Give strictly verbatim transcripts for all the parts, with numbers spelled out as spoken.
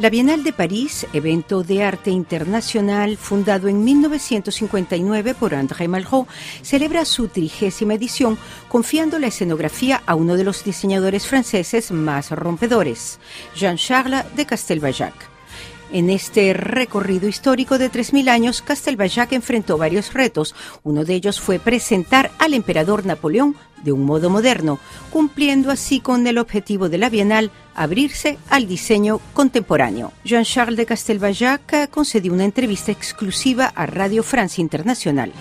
La Bienal de París, evento de arte internacional fundado en mil novecientos cincuenta y nueve por André Malraux, celebra su trigésima edición confiando la escenografía a uno de los diseñadores franceses más rompedores, Jean-Charles de Castelbajac. En este recorrido histórico de tres mil años, Castelbajac enfrentó varios retos. Uno de ellos fue presentar al emperador Napoleón de un modo moderno, cumpliendo así con el objetivo de la Bienal, abrirse al diseño contemporáneo. Jean-Charles de Castelbajac concedió una entrevista exclusiva a Radio Francia Internacional.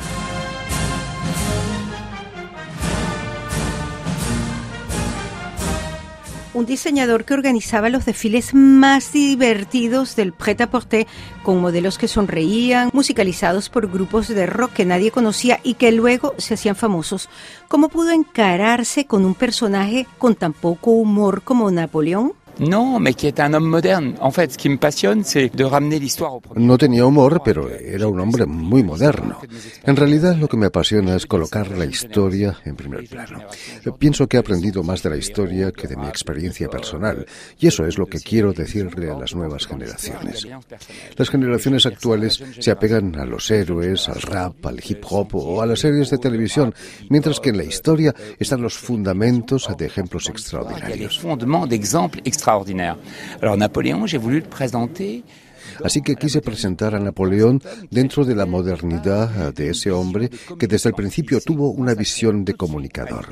Un diseñador que organizaba los desfiles más divertidos del prêt-à-porter, con modelos que sonreían, musicalizados por grupos de rock que nadie conocía y que luego se hacían famosos. ¿Cómo pudo encararse con un personaje con tan poco humor como Napoleón? No, mais qui est un homme moderne. En fait, ce qui me passionne, c'est de ramener l'histoire au premier. No tenía humor, pero era un hombre muy moderno. En realidad, lo que me apasiona es colocar la historia en primer plano. Pienso que he aprendido más de la historia que de mi experiencia personal, y eso es lo que quiero decirle a las nuevas generaciones. Las generaciones actuales se apegan a los héroes, al rap, al hip hop o a las series de televisión, mientras que en la historia están los fundamentos de ejemplos extraordinarios. Extraordinaire. Alors Napoléon, j'ai voulu le présenter. Así que quise presentar a Napoleón dentro de la modernidad de ese hombre que desde el principio tuvo una visión de comunicador.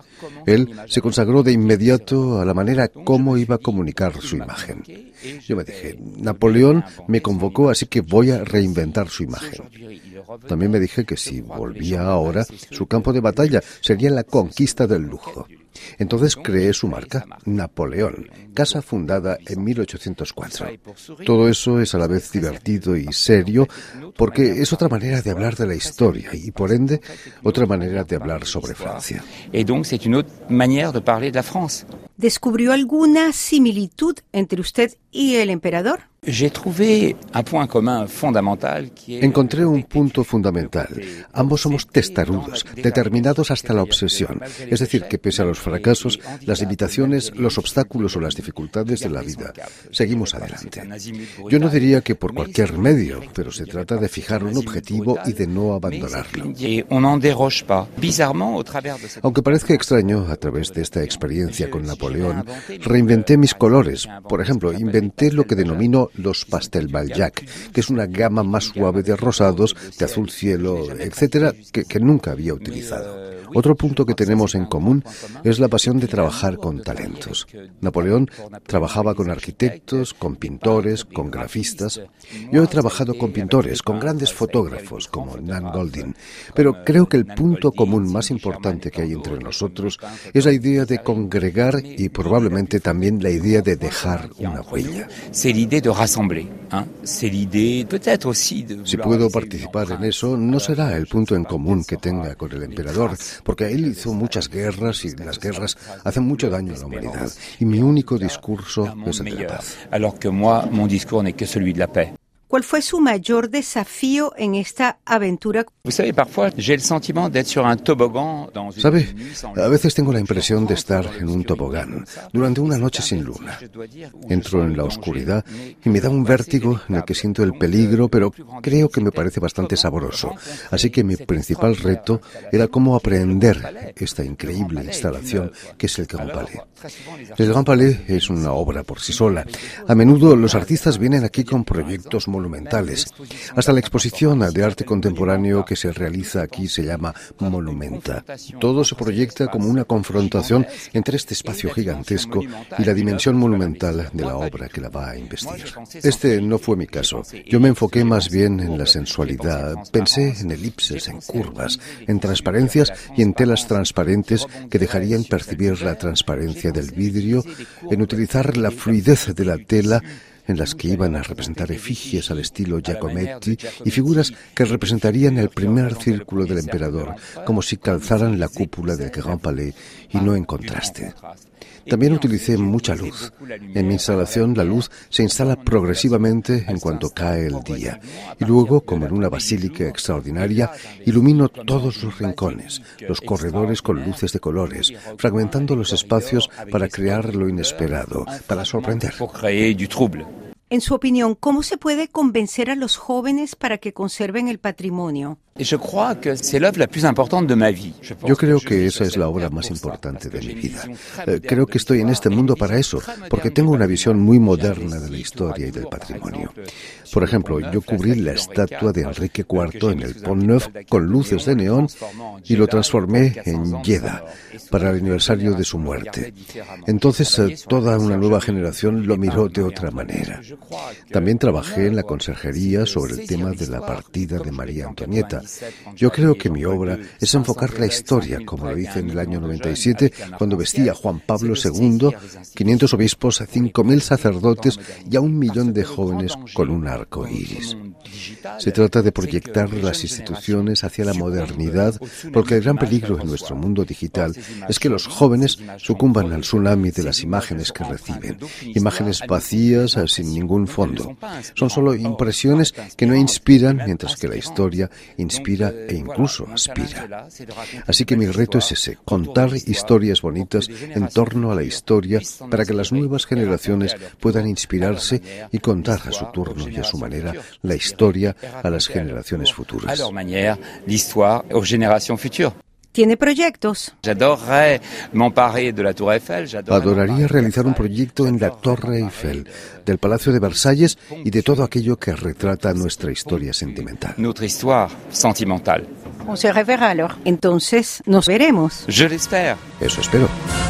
Él se consagró de inmediato a la manera como iba a comunicar su imagen. Yo me dije, Napoleón me convocó, así que voy a reinventar su imagen. También me dije que si volvía ahora, su campo de batalla sería la conquista del lujo. Entonces creé su marca, Napoleón, casa fundada en mil ochocientos cuatro. Todo eso es a la vez divertido y serio porque es otra manera de hablar de la historia y, por ende, otra manera de hablar sobre Francia. Et donc c'est une autre manière de parler de la France. ¿Descubrió alguna similitud entre usted y el emperador? J'ai trouvé un point commun fondamental qui est... Encontré un punto fundamental. Ambos somos testarudos, determinados hasta la obsesión. Es decir, que pese a los fracasos, las limitaciones, los obstáculos o las dificultades de la vida, seguimos adelante. Yo no diría que por cualquier medio, pero se trata de fijar un objetivo y de no abandonarlo. Aunque parezca extraño, a través de esta experiencia con Napoleón, reinventé mis colores. Por ejemplo, inventé lo que denomino los Castelbajac, que es una gama más suave de rosados, de azul cielo, etcétera, que, que nunca había utilizado. Otro punto que tenemos en común es la pasión de trabajar con talentos. Napoleón trabajaba con arquitectos, con pintores, con grafistas. Yo he trabajado con pintores, con grandes fotógrafos como Nan Goldin, pero creo que el punto común más importante que hay entre nosotros es la idea de congregar y probablemente también la idea de dejar una huella. Si puedo participar en eso, no será el punto en común que tenga con el emperador, porque él hizo muchas guerras y las guerras hacen mucho daño a la humanidad. Y mi único discurso es el de la paz. ¿Cuál fue su mayor desafío en esta aventura? ¿Sabe? A veces tengo la impresión de estar en un tobogán durante una noche sin luna. Entro en la oscuridad y me da un vértigo en el que siento el peligro, pero creo que me parece bastante sabroso. Así que mi principal reto era cómo aprender esta increíble instalación que es el Grand Palais. El Grand Palais es una obra por sí sola. A menudo los artistas vienen aquí con proyectos monumentales. Hasta la exposición de arte contemporáneo que se realiza aquí se llama Monumenta. Todo se proyecta como una confrontación entre este espacio gigantesco y la dimensión monumental de la obra que la va a investir. Este no fue mi caso. Yo me enfoqué más bien en la sensualidad. Pensé en elipses, en curvas, en transparencias y en telas transparentes que dejarían percibir la transparencia del vidrio, en utilizar la fluidez de la tela, en las que iban a representar efigies al estilo Giacometti y figuras que representarían el primer círculo del emperador, como si calzaran la cúpula del Grand Palais y no en contraste. También utilicé mucha luz. En mi instalación la luz se instala progresivamente en cuanto cae el día. Y luego, como en una basílica extraordinaria, ilumino todos los rincones, los corredores con luces de colores, fragmentando los espacios para crear lo inesperado, para sorprender. En su opinión, ¿cómo se puede convencer a los jóvenes para que conserven el patrimonio? Yo creo que esa es la obra más importante de mi vida. Eh, creo que estoy en este mundo para eso, porque tengo una visión muy moderna de la historia y del patrimonio. Por ejemplo, yo cubrí la estatua de Enrique cuarto en el Pont Neuf con luces de neón y lo transformé en Jeddah para el aniversario de su muerte. Entonces, eh, toda una nueva generación lo miró de otra manera. También trabajé en la conserjería sobre el tema de la partida de María Antonieta. Yo creo que mi obra es enfocar la historia, como lo hice en el año noventa y siete, cuando vestía a Juan Pablo segundo, quinientos obispos, cinco mil sacerdotes y a un millón de jóvenes con un arco iris. Se trata de proyectar las instituciones hacia la modernidad, porque el gran peligro en nuestro mundo digital es que los jóvenes sucumban al tsunami de las imágenes que reciben. Imágenes vacías, sin ningún fondo. Son solo impresiones que no inspiran, mientras que la historia inspira e incluso aspira. Así que mi reto es ese, contar historias bonitas en torno a la historia para que las nuevas generaciones puedan inspirarse y contar a su turno y a su manera la historia a las generaciones futuras. ¿Tiene proyectos? Adoraría realizar un proyecto en la Torre Eiffel, del Palacio de Versalles y de todo aquello que retrata nuestra historia sentimental. On se reverra alors. Entonces, nos veremos. Je l'espère. Eso espero.